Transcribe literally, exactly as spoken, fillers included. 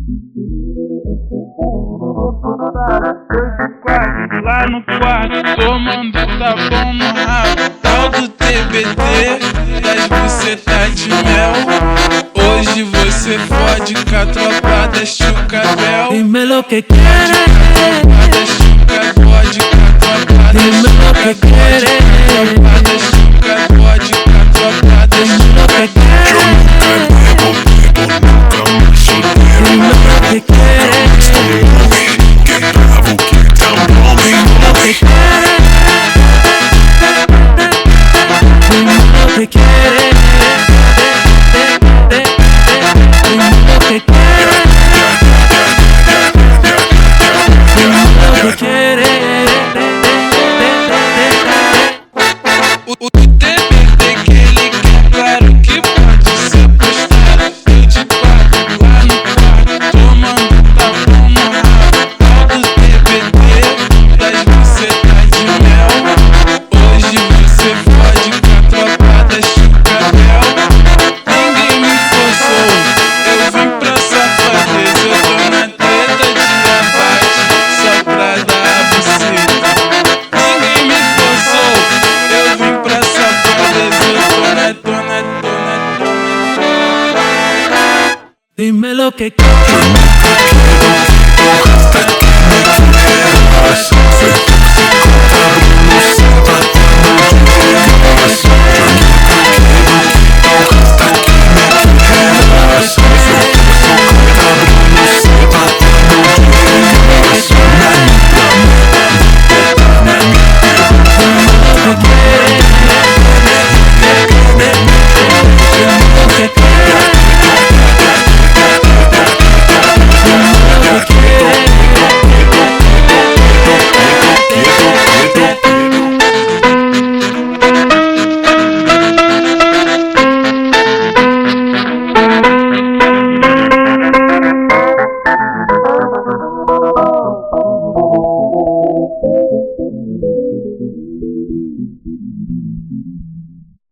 Lá no quarto, tomando tapão no rabo. Tal do T B T, das bucetas de mel. Hoje você fode com a tropa da Chucabel. Dime lo que quieres, Tropa da Chuca, fode com a tropa da dime lo que Chuca, quieres, tropa da Chuca, fode com a tropa da dime lo que quieres, dime lo que quieres, dime lo que quieres, dime lo que quieres, dime lo que quieres, dime lo que quieres. O, o T B T que ele quer, claro que pode ser postado. Eu de quatro lá no quarto, tomando tapão no rabo. Tal do T B T, das bucetas de mel. Hoje você fode com a tropa da Chucabel. Ninguém me forçou, eu vim pra safadeza. Eu tô na treta de abate, só pra dar a buceta. Ninguém me forçou, eu vim pra safadeza. Eu tô na, tô na, tô na, tô na. Dime lo que quieres. Hasta que me quieras.